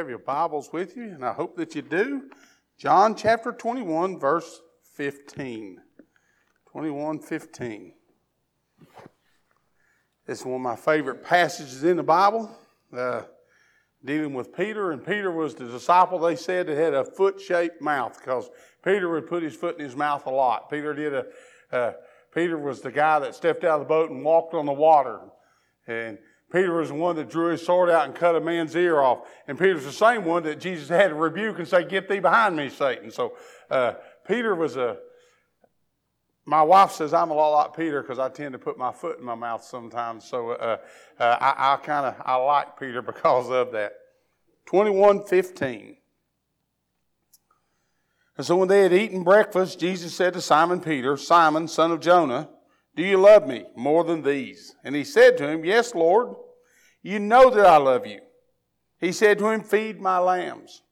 have your Bibles with you, and I hope that you do. John chapter 21, verse 15. 21:15. This is one of my favorite passages in the Bible, dealing with Peter. And Peter was the disciple, they said, that had a foot-shaped mouth, because Peter would put his foot in his mouth a lot. Peter was the guy that stepped out of the boat and walked on the water. And Peter was the one that drew his sword out and cut a man's ear off. And Peter's the same one that Jesus had to rebuke and say, "Get thee behind me, Satan." So Peter was my wife says I'm a lot like Peter because I tend to put my foot in my mouth sometimes. So I like Peter because of that. 21:15. And so when they had eaten breakfast, Jesus said to Simon Peter, "Simon, son of Jonah, do you love me more than these?" And he said to him, "Yes, Lord, you know that I love you." He said to him, "Feed my lambs."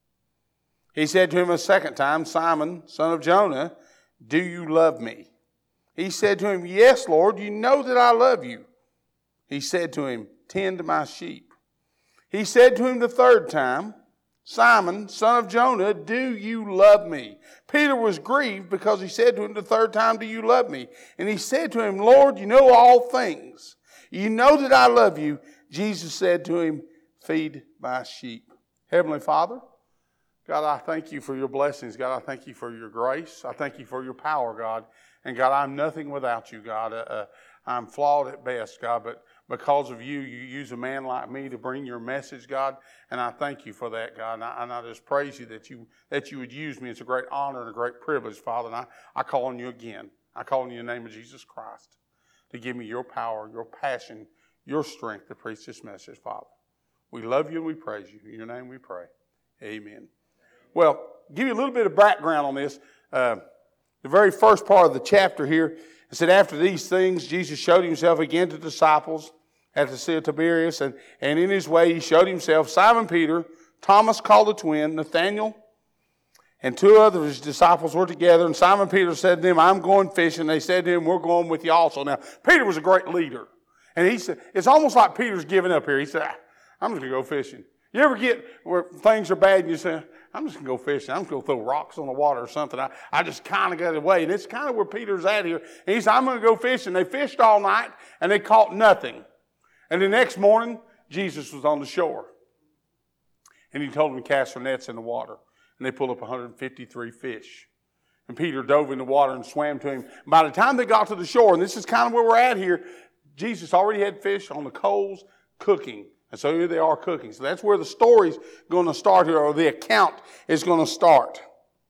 He said to him a second time, "Simon, son of Jonah, do you love me?" He said to him, "Yes, Lord, you know that I love you." He said to him, "Tend my sheep." He said to him the third time, "Simon, son of Jonah, do you love me?" Peter was grieved because he said to him the third time, "Do you love me?" And he said to him, "Lord, you know all things. You know that I love you." Jesus said to him, "Feed my sheep." Heavenly Father, God, I thank you for your blessings. God, I thank you for your grace. I thank you for your power, God. And God, I'm nothing without you, God. I'm flawed at best, God, but because of you, you use a man like me to bring your message, God. And I thank you for that, God. And I just praise you that you would use me. It's a great honor and a great privilege, Father. And I call on you again. I call on you in the name of Jesus Christ to give me your power, your passion, your strength to preach this message, Father. We love you and we praise you. In your name we pray. Amen. Well, give you a little bit of background on this. The very first part of the chapter here, it said, after these things, Jesus showed himself again to disciples at the Sea of Tiberias, and in his way he showed himself Simon Peter, Thomas called the twin, Nathanael, and two other of his disciples were together. And Simon Peter said to them, "I'm going fishing." They said to him, "We're going with you also." Now, Peter was a great leader. And he said, it's almost like Peter's giving up here. He said, "I'm just going to go fishing." You ever get where things are bad and you say, "I'm just going to go fishing. I'm just going to throw rocks on the water or something. I just kind of got away." And it's kind of where Peter's at here. And he said, "I'm going to go fishing." They fished all night and they caught nothing. And the next morning, Jesus was on the shore. And he told them to cast their nets in the water. And they pulled up 153 fish. And Peter dove in the water and swam to him. By the time they got to the shore, and this is kind of where we're at here, Jesus already had fish on the coals cooking. And so here they are cooking. So that's where the story's going to start here, or the account is going to start.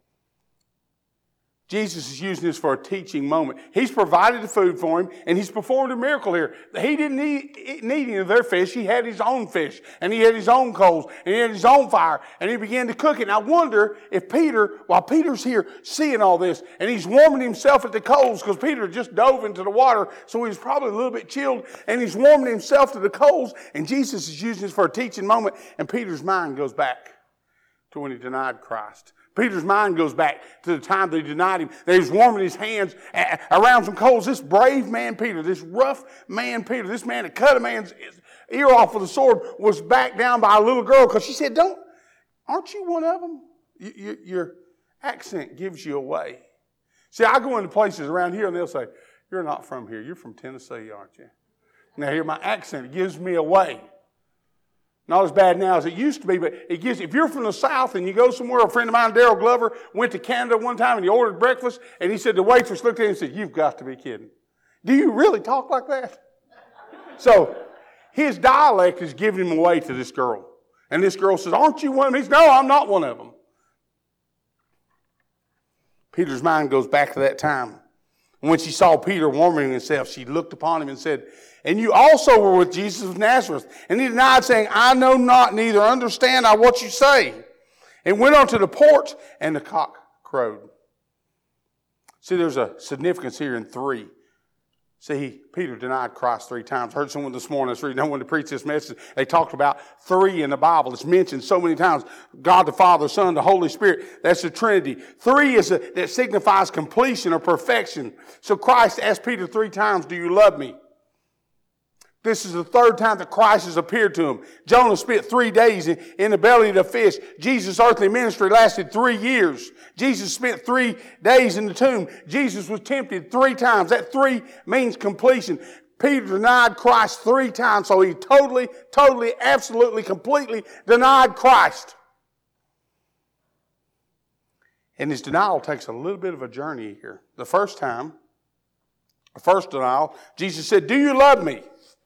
Jesus is using this for a teaching moment. He's provided the food for him, and he's performed a miracle here. He didn't need any of their fish. He had his own fish, and he had his own coals, and he had his own fire, and he began to cook it. And I wonder if Peter, while Peter's here seeing all this, and he's warming himself at the coals, because Peter just dove into the water, so he was probably a little bit chilled, and he's warming himself to the coals, and Jesus is using this for a teaching moment, and Peter's mind goes back to when he denied Christ. Peter's mind goes back to the time they denied him. That he was warming his hands around some coals. This brave man Peter, this rough man Peter, this man that cut a man's ear off with a sword, was backed down by a little girl because she said, "Aren't you one of them? Your accent gives you away." See, I go into places around here and they'll say, "You're not from here. You're from Tennessee, aren't you?" Now here, my accent gives me away. Not as bad now as it used to be, but it gives. If you're from the South and you go somewhere, a friend of mine, Daryl Glover, went to Canada one time and he ordered breakfast, and he said, the waitress looked at him and said, "You've got to be kidding. Do you really talk like that?" So his dialect is giving him away to this girl. And this girl says, "Aren't you one of them?" He says, "No, I'm not one of them." Peter's mind goes back to that time. And when she saw Peter warming himself, she looked upon him and said, "And you also were with Jesus of Nazareth." And he denied, saying, "I know not, neither understand I what you say." And went on to the porch, and the cock crowed. See, there's a significance here in 3. See, Peter denied Christ 3 times. I heard someone this morning that's reading, I wanted to preach this message. They talked about 3 in the Bible. It's mentioned so many times. God the Father, Son, the Holy Spirit. That's the Trinity. 3 that signifies completion or perfection. So Christ asked Peter 3 times, "Do you love me?" This is the third time that Christ has appeared to him. Jonah spent 3 days in the belly of the fish. Jesus' earthly ministry lasted 3 years. Jesus spent 3 days in the tomb. Jesus was tempted 3 times. That 3 means completion. Peter denied Christ 3 times, so he totally, absolutely, completely denied Christ. And his denial takes a little bit of a journey here. The first denial, Jesus said, "Do you love me?"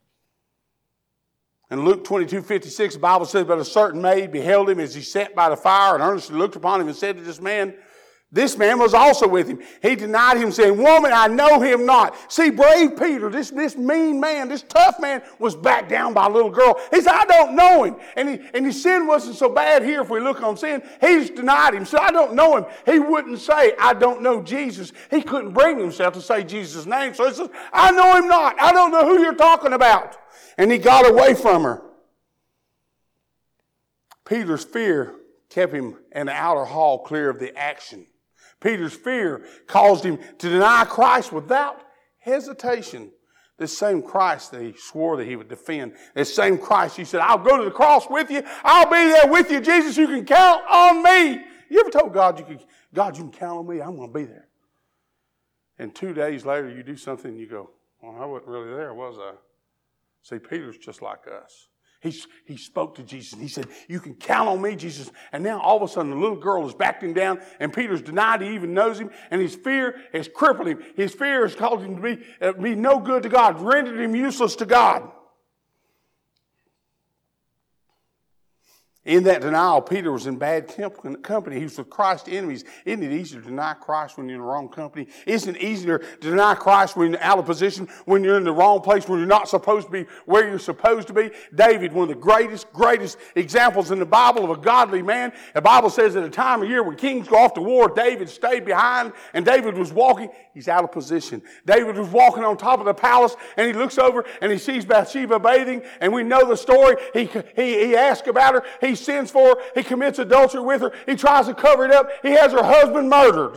In Luke 22:56, the Bible says, "But a certain maid beheld him as he sat by the fire and earnestly looked upon him and said to this man was also with him. He denied him, saying, 'Woman, I know him not.'" See, brave Peter, this mean man, this tough man, was backed down by a little girl. He said, "I don't know him." And his sin wasn't so bad here if we look on sin. He just denied him. So I don't know him. He wouldn't say, "I don't know Jesus." He couldn't bring himself to say Jesus' name. So he says, "I know him not. I don't know who you're talking about." And he got away from her. Peter's fear kept him in the outer hall clear of the action. Peter's fear caused him to deny Christ without hesitation. This same Christ that he swore that he would defend. This same Christ, he said, "I'll go to the cross with you. I'll be there with you, Jesus. You can count on me." You ever told God, you can count on me? I'm going to be there. And 2 days later, you do something and you go, "Well, I wasn't really there, was I?" See, Peter's just like us. He spoke to Jesus and he said, "You can count on me, Jesus." And now all of a sudden the little girl has backed him down and Peter's denied he even knows him, and his fear has crippled him. His fear has caused him to be no good to God, rendered him useless to God. In that denial, Peter was in bad company. He was with Christ's enemies. Isn't it easier to deny Christ when you're in the wrong company? Isn't it easier to deny Christ when you're out of position, when you're in the wrong place, when you're not supposed to be where you're supposed to be? David, one of the greatest examples in the Bible of a godly man. The Bible says at a time of year when kings go off to war, David stayed behind, and David was walking. He's out of position. David was walking on top of the palace, and he looks over and he sees Bathsheba bathing, and we know the story. He asks about her. He sins for her. He commits adultery with her. He tries to cover it up. He has her husband murdered.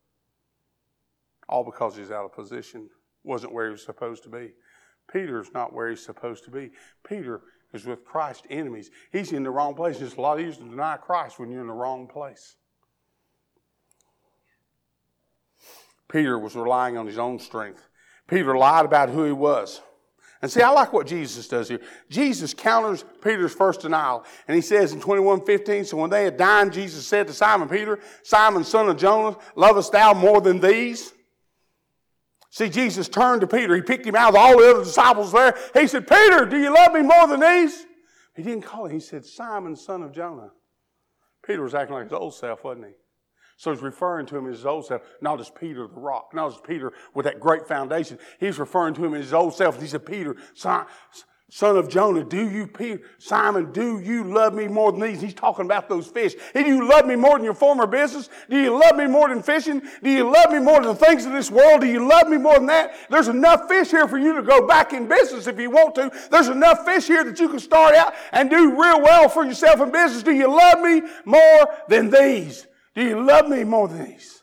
All because he's out of position. Wasn't where he was supposed to be. Peter's not where he's supposed to be. Peter is with Christ's enemies. He's in the wrong place. It's a lot easier to deny Christ when you're in the wrong place. Peter was relying on his own strength. Peter lied about who he was. And see, I like what Jesus does here. Jesus counters Peter's first denial. And he says in 21:15, "So when they had dined, Jesus said to Simon Peter, 'Simon, son of Jonah, lovest thou more than these?'" See, Jesus turned to Peter. He picked him out of all the other disciples there. He said, "Peter, do you love me more than these?" He didn't call him. He said, "Simon, son of Jonah." Peter was acting like his old self, wasn't he? So he's referring to him as his old self, not as Peter the rock, not as Peter with that great foundation. He's referring to him as his old self. And he said, "Peter, son of Jonah, Simon, do you love me more than these?" He's talking about those fish. "Do you love me more than your former business? Do you love me more than fishing? Do you love me more than the things of this world? Do you love me more than that? There's enough fish here for you to go back in business if you want to. There's enough fish here that you can start out and do real well for yourself in business. Do you love me more than these? Do you love me more than these?"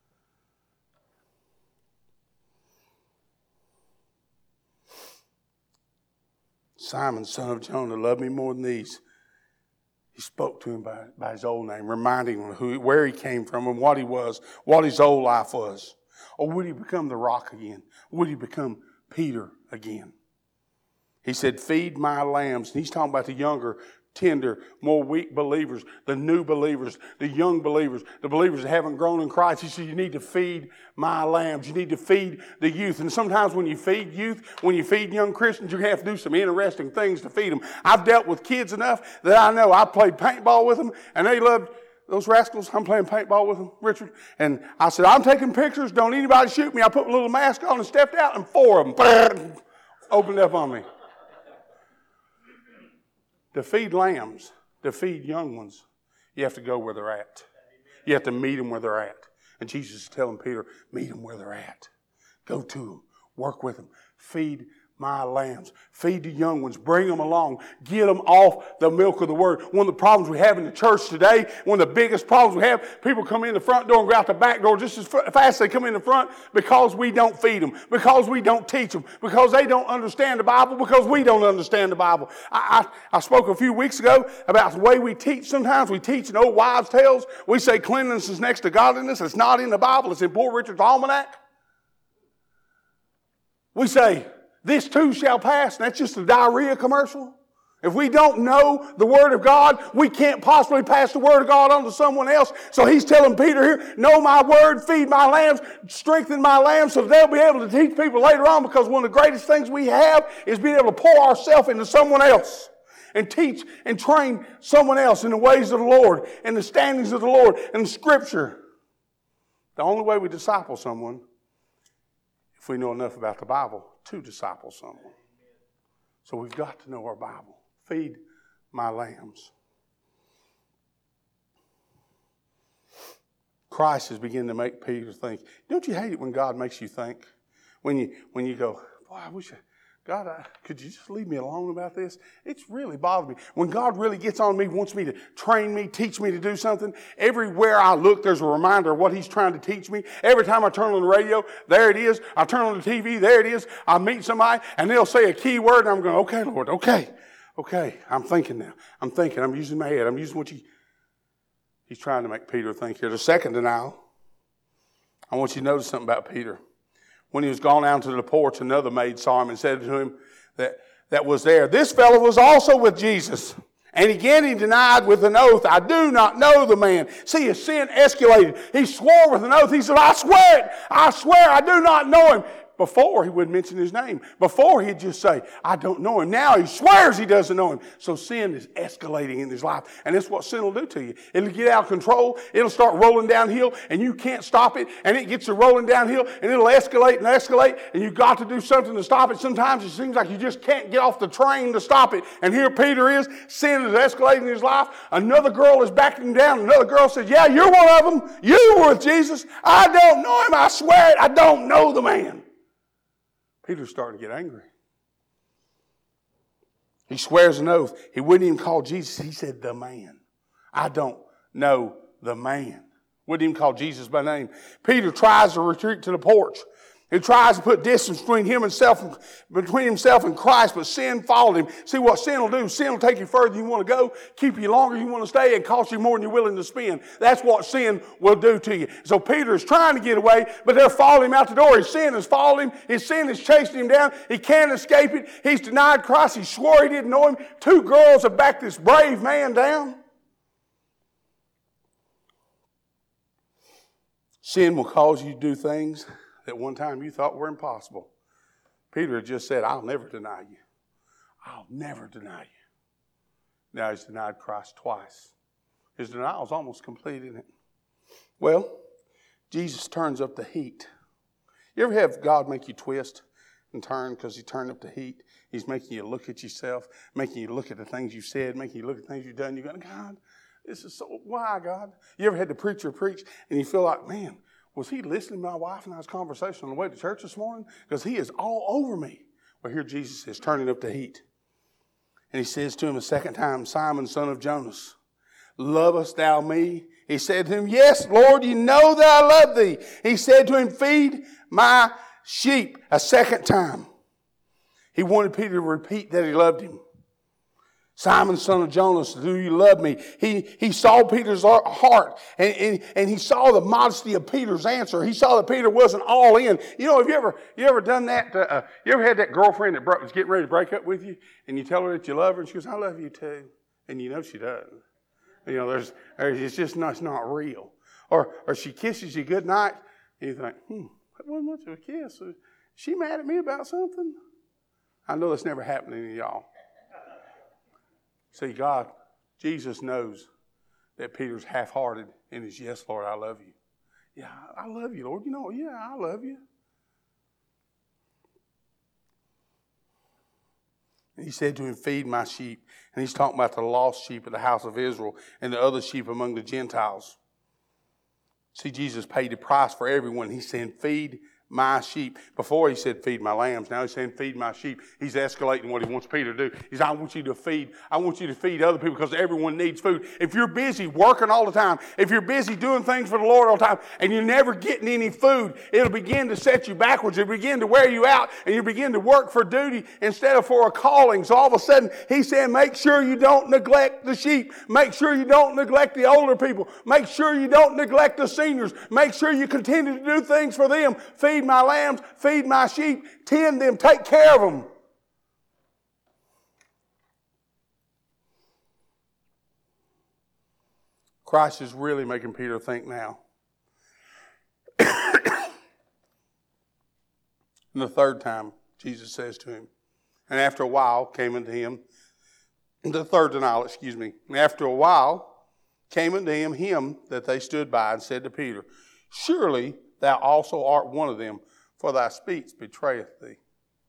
Simon, son of Jonah, love me more than these. He spoke to him by his old name, reminding him where he came from and what he was, what his old life was. Or would he become the rock again? Would he become Peter again? He said, "Feed my lambs." And he's talking about the younger, tender, more weak believers, the new believers, the young believers, the believers that haven't grown in Christ. He said, "You need to feed my lambs. You need to feed the youth." And sometimes when you feed youth, when you feed young Christians, you have to do some interesting things to feed them. I've dealt with kids enough that I know I played paintball with them, and they loved those rascals. I'm playing paintball with them, Richard. And I said, "I'm taking pictures. Don't anybody shoot me." I put a little mask on and stepped out, and 4 of them opened up on me. To feed lambs, to feed young ones, you have to go where they're at. You have to meet them where they're at. And Jesus is telling Peter, meet them where they're at. Go to them. Work with them. Feed my lambs. Feed the young ones. Bring them along. Get them off the milk of the word. One of the problems we have in the church today, one of the biggest problems we have, people come in the front door and go out the back door just as fast as they come in the front because we don't feed them, because we don't teach them, because they don't understand the Bible, because we don't understand the Bible. I spoke a few weeks ago about the way we teach. Sometimes we teach in old wives' tales. We say cleanliness is next to godliness. It's not in the Bible. It's in Poor Richard's Almanac. We say, this too shall pass, and that's just a diarrhea commercial. If we don't know the Word of God, we can't possibly pass the Word of God on to someone else. So he's telling Peter here, know my Word, feed my lambs, strengthen my lambs so they'll be able to teach people later on, because one of the greatest things we have is being able to pour ourselves into someone else and teach and train someone else in the ways of the Lord and the standings of the Lord and the Scripture. The only way we disciple someone, if we know enough about the Bible to disciple someone. So we've got to know our Bible. Feed my lambs. Christ is beginning to make Peter think. Don't you hate it when God makes you think? When you go, boy, I wish God, could you just leave me alone about this? It's really bothered me. When God really gets on me, wants me to train me, teach me to do something, everywhere I look, there's a reminder of what He's trying to teach me. Every time I turn on the radio, there it is. I turn on the TV, there it is. I meet somebody, and they'll say a key word, and I'm going, okay, Lord, okay. I'm thinking now. I'm using my head. I'm using what He's trying to make Peter think here. The second denial, I want you to notice something about Peter. When he was gone out to the porch, another maid saw him and said to him that was there, this fellow was also with Jesus. And again he denied with an oath, I do not know the man. See, his sin escalated. He swore with an oath. He said, I swear I do not know him. Before, he wouldn't mention his name. Before, he'd just say, I don't know him. Now he swears he doesn't know him. So sin is escalating in his life. And that's what sin will do to you. It'll get out of control. It'll start rolling downhill, and you can't stop it. And it gets to rolling downhill, and it'll escalate, and you've got to do something to stop it. Sometimes it seems like you just can't get off the train to stop it. And here Peter is. Sin is escalating in his life. Another girl is backing down. Another girl says, yeah, you're one of them. You were with Jesus. I don't know him. I swear it. I don't know the man. Peter's starting to get angry. He swears an oath. He wouldn't even call Jesus. He said, the man. I don't know the man. Wouldn't even call Jesus by name. Peter tries to retreat to the porch. He tries to put distance between himself and Christ, but sin followed him. See what sin will do? Sin will take you further than you want to go, keep you longer than you want to stay, and cost you more than you're willing to spend. That's what sin will do to you. So Peter is trying to get away, but they're following him out the door. His sin has followed him. His sin is chasing him down. He can't escape it. He's denied Christ. He swore he didn't know him. Two girls have backed this brave man down. Sin will cause you to do things that one time you thought were impossible. Peter had just said, I'll never deny you. I'll never deny you. Now he's denied Christ twice. His denial is almost complete, isn't it? Well, Jesus turns up the heat. You ever have God make you twist and turn because He turned up the heat? He's making you look at yourself, making you look at the things you said, making you look at the things you've done. You're going, God, this is so, why, God? You ever had the preacher preach and you feel like, man, was he listening to my wife and I's conversation on the way to church this morning? Because he is all over me. Well, here Jesus is turning up the heat. And he says to him a second time, Simon, son of Jonas, lovest thou me? He said to him, yes, Lord, you know that I love thee. He said to him, feed my sheep. A second time. He wanted Peter to repeat that he loved him. Simon, son of Jonas, do you love me? He saw Peter's heart, and he saw the modesty of Peter's answer. He saw that Peter wasn't all in. You know, have you ever done that? You ever had that girlfriend that was getting ready to break up with you, and you tell her that you love her, and she goes, I love you too. And you know she doesn't. You know, it's just not, it's not real. Or she kisses you good night, and you think, that wasn't much of a kiss. Is she mad at me about something? I know that's never happened to any of y'all. See, Jesus knows that Peter's half-hearted in his, yes, Lord, I love you. Yeah, I love you, Lord. You know, yeah, I love you. And he said to him, feed my sheep. And he's talking about the lost sheep of the house of Israel and the other sheep among the Gentiles. See, Jesus paid the price for everyone. He's saying, feed my sheep. Before he said, feed my lambs. Now he's saying, feed my sheep. He's escalating what he wants Peter to do. He's, I want you to feed other people because everyone needs food. If you're busy working all the time, if you're busy doing things for the Lord all the time, and you're never getting any food, it'll begin to set you backwards. It'll begin to wear you out, and you begin to work for duty instead of for a calling. So all of a sudden, he's saying, make sure you don't neglect the sheep. Make sure you don't neglect the older people. Make sure you don't neglect the seniors. Make sure you continue to do things for them. Feed my lambs, feed my sheep, tend them, take care of them. Christ is really making Peter think now. And the third time, Jesus says to him, and after a while came unto him, the third denial, and after a while came unto him that they stood by and said to Peter, surely thou also art one of them, for thy speech betrayeth thee.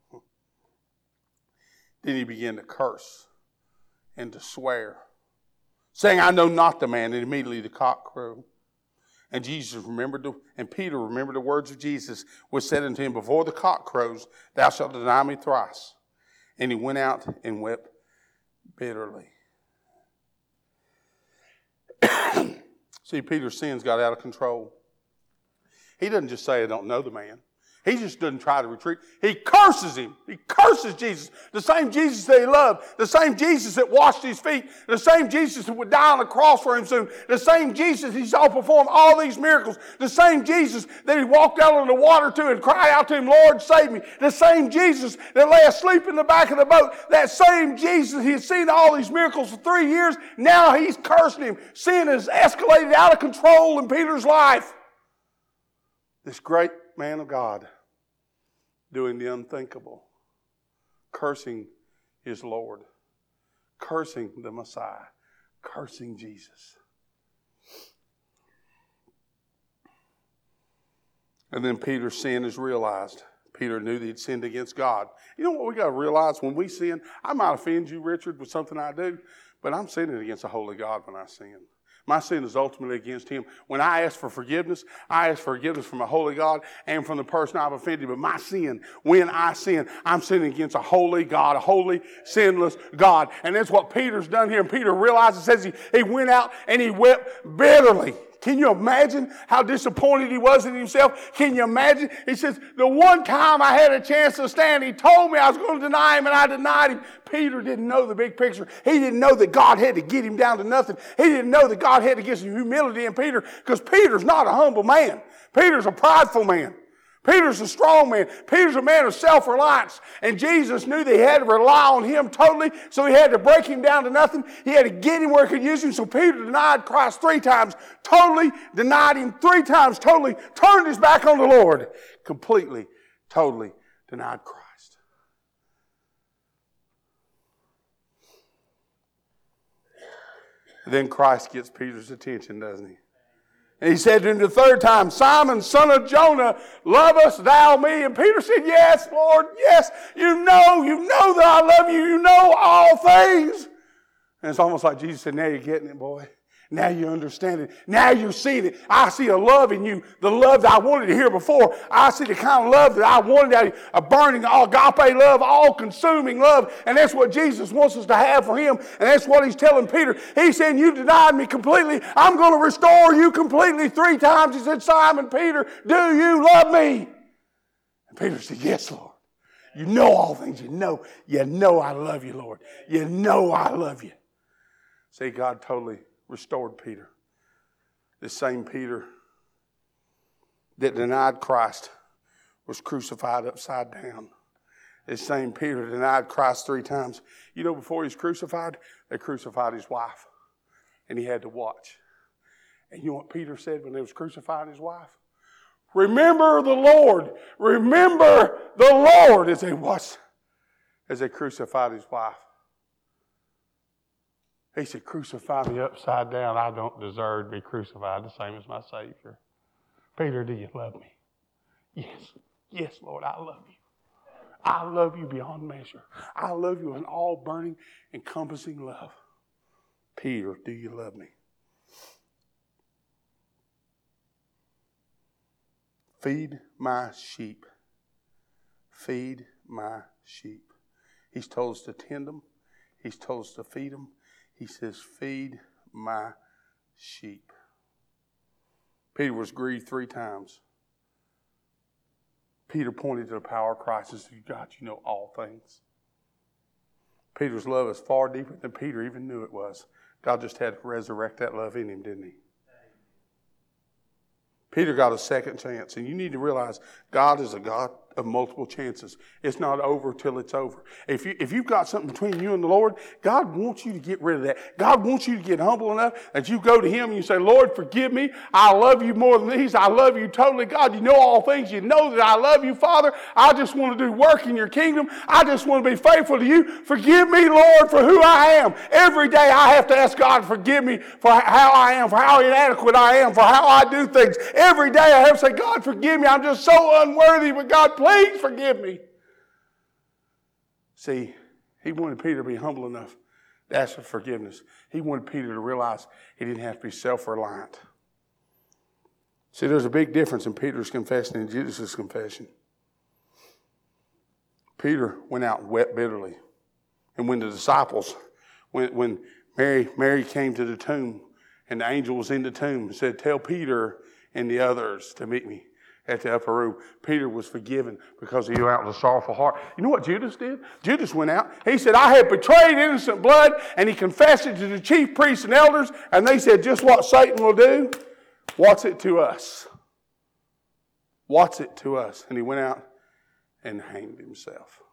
Then he began to curse and to swear, saying, I know not the man. And immediately the cock crowed. And Peter remembered the words of Jesus, which said unto him, before the cock crows, thou shalt deny me thrice. And he went out and wept bitterly. See, Peter's sins got out of control. He doesn't just say, I don't know the man. He just doesn't try to retreat. He curses him. He curses Jesus. The same Jesus that he loved. The same Jesus that washed his feet. The same Jesus that would die on the cross for him soon. The same Jesus he saw perform all these miracles. The same Jesus that he walked out on the water to and cried out to him, Lord, save me. The same Jesus that lay asleep in the back of the boat. That same Jesus, he had seen all these miracles for 3 years. Now he's cursing him. Sin has escalated out of control in Peter's life. This great man of God doing the unthinkable, cursing his Lord, cursing the Messiah, cursing Jesus. And then Peter's sin is realized. Peter knew that he'd sinned against God. You know what we got to realize when we sin? I might offend you, Richard, with something I do, but I'm sinning against a holy God when I sin. My sin is ultimately against him. When I ask for forgiveness, I ask for forgiveness from a holy God and from the person I've offended. But my sin, when I sin, I'm sinning against a holy God, a holy, sinless God. And that's what Peter's done here. And Peter realizes, says he went out and he wept bitterly. Can you imagine how disappointed he was in himself? Can you imagine? He says, the one time I had a chance to stand, he told me I was going to deny him, and I denied him. Peter didn't know the big picture. He didn't know that God had to get him down to nothing. He didn't know that God had to get some humility in Peter, because Peter's not a humble man. Peter's a prideful man. Peter's a strong man. Peter's a man of self-reliance. And Jesus knew that he had to rely on him totally, so he had to break him down to nothing. He had to get him where he could use him. So Peter denied Christ 3 times, totally denied him 3 times, totally turned his back on the Lord, completely, totally denied Christ. Then Christ gets Peter's attention, doesn't he? And he said to him the 3rd time, Simon, son of Jonah, lovest thou me? And Peter said, yes, Lord, yes. You know that I love you. You know all things. And it's almost like Jesus said, now you're getting it, boy. Now you understand it. Now you're seeing it. I see a love in you, the love that I wanted to hear before. I see the kind of love that I wanted out of you, a burning, agape love, all-consuming love. And that's what Jesus wants us to have for him. And that's what he's telling Peter. He's saying, you denied me completely. I'm going to restore you completely 3 times. He said, Simon, Peter, do you love me? And Peter said, yes, Lord. You know all things. You know I love you, Lord. You know I love you. See, God totally restored Peter. This same Peter that denied Christ was crucified upside down. This same Peter denied Christ 3 times. You know, before he was crucified, they crucified his wife. And he had to watch. And you know what Peter said when they was crucifying his wife? Remember the Lord. Remember the Lord as they crucified his wife. He said, crucify me upside down. I don't deserve to be crucified the same as my Savior. Peter, do you love me? Yes. Yes, Lord, I love you. I love you beyond measure. I love you in all burning, encompassing love. Peter, do you love me? Feed my sheep. Feed my sheep. He's told us to tend them. He's told us to feed them. He says, feed my sheep. Peter was grieved 3 times. Peter pointed to the power of Christ and said, God, you know all things. Peter's love is far deeper than Peter even knew it was. God just had to resurrect that love in him, didn't he? Peter got a second chance, and you need to realize God is a God of multiple chances. It's not over till it's over. If you've got something between you and the Lord, God wants you to get rid of that. God wants you to get humble enough that you go to Him and you say, Lord, forgive me. I love you more than these. I love you totally. God, you know all things. You know that I love you, Father. I just want to do work in your kingdom. I just want to be faithful to you. Forgive me, Lord, for who I am. Every day I have to ask God to forgive me for how I am, for how inadequate I am, for how I do things. Every day I have to say, God, forgive me. I'm just so unworthy, but God, please forgive me. See, he wanted Peter to be humble enough to ask for forgiveness. He wanted Peter to realize he didn't have to be self-reliant. See, there's a big difference in Peter's confession and Judas' confession. Peter went out and wept bitterly. And when the disciples, when Mary came to the tomb and the angel was in the tomb and said, tell Peter and the others to meet me at the upper room, Peter was forgiven because he went out with a sorrowful heart. You know what Judas did? Judas went out. He said, I have betrayed innocent blood, and he confessed it to the chief priests and elders, and they said, just what Satan will do, what's it to us? What's it to us? And he went out and hanged himself.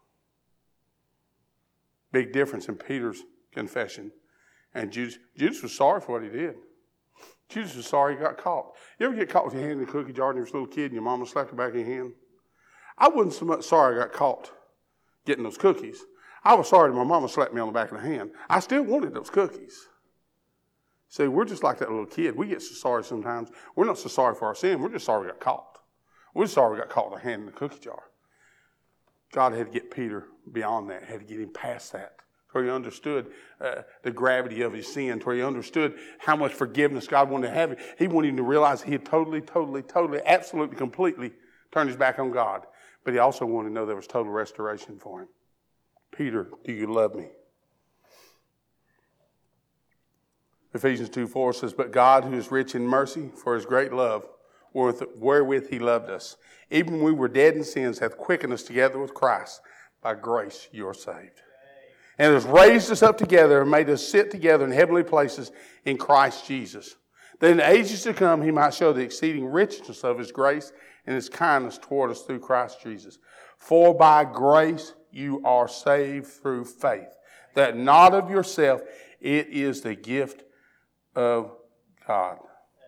Big difference in Peter's confession and Judas. Judas was sorry for what he did. Judas was sorry he got caught. You ever get caught with your hand in the cookie jar and you were a little kid and your mama slapped the back of your hand? I wasn't so much sorry I got caught getting those cookies. I was sorry that my mama slapped me on the back of the hand. I still wanted those cookies. See, we're just like that little kid. We get so sorry sometimes. We're not so sorry for our sin. We're just sorry we got caught. We're just sorry we got caught with our hand in the cookie jar. God had to get Peter beyond that, had to get him past that, where he understood the gravity of his sin, where he understood how much forgiveness God wanted to have him. He wanted him to realize he had totally, absolutely, completely turned his back on God. But he also wanted to know there was total restoration for him. Peter, do you love me? Ephesians 2:4 says, but God, who is rich in mercy, for his great love, wherewith he loved us, even when we were dead in sins, hath quickened us together with Christ. By grace you are saved. And has raised us up together and made us sit together in heavenly places in Christ Jesus, that in the ages to come he might show the exceeding richness of his grace and his kindness toward us through Christ Jesus. For by grace you are saved through faith, that not of yourself, it is the gift of God.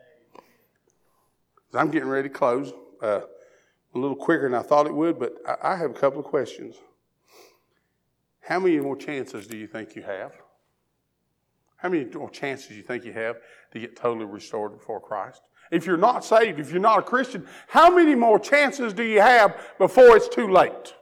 I'm getting ready to close a little quicker than I thought it would, but I have a couple of questions. How many more chances do you think you have? How many more chances do you think you have to get totally restored before Christ? If you're not saved, if you're not a Christian, how many more chances do you have before it's too late?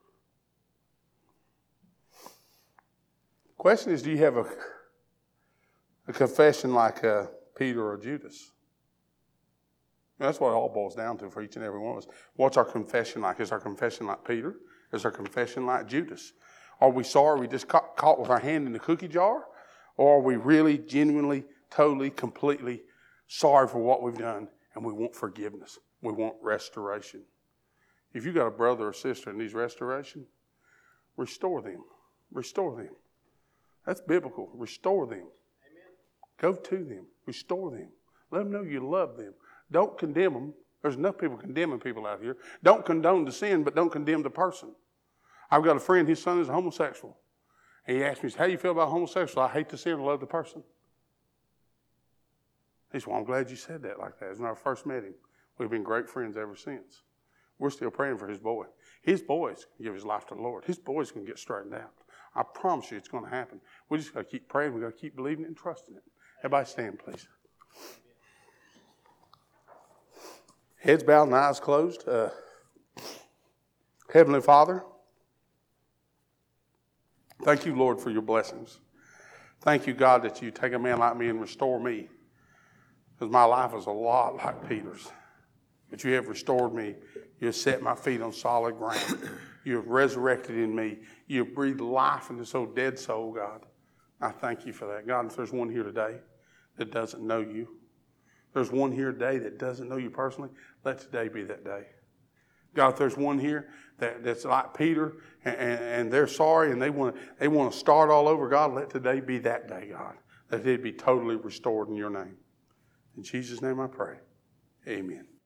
The question is, do you have a confession like Peter or Judas? That's what it all boils down to for each and every one of us. What's our confession like? Is our confession like Peter? Is our confession like Judas? Are we sorry we just caught with our hand in the cookie jar? Or are we really, genuinely, totally, completely sorry for what we've done and we want forgiveness? We want restoration. If you've got a brother or sister that needs restoration, restore them. Restore them. That's biblical. Restore them. Amen. Go to them. Restore them. Let them know you love them. Don't condemn them. There's enough people condemning people out here. Don't condone the sin, but don't condemn the person. I've got a friend, his son is a homosexual. And he asked me, how do you feel about homosexual? I hate the sin, I love the person. He said, well, I'm glad you said that like that. It was when I first met him. We've been great friends ever since. We're still praying for his boy. His boy's going to give his life to the Lord. His boy's going to get straightened out. I promise you it's going to happen. We just got to keep praying. We've got to keep believing it and trusting it. Everybody stand, please. Heads bowed and eyes closed. Heavenly Father, thank you, Lord, for your blessings. Thank you, God, that you take a man like me and restore me. Because my life is a lot like Peter's. But you have restored me. You have set my feet on solid ground. You have resurrected in me. You have breathed life into this old dead soul, God. I thank you for that. God, if there's one here today that doesn't know you, there's one here today that doesn't know you personally, let today be that day. God, if there's one here that's like Peter and they're sorry and they want to start all over, God, let today be that day, God, that they'd be totally restored in your name. In Jesus' name I pray. Amen.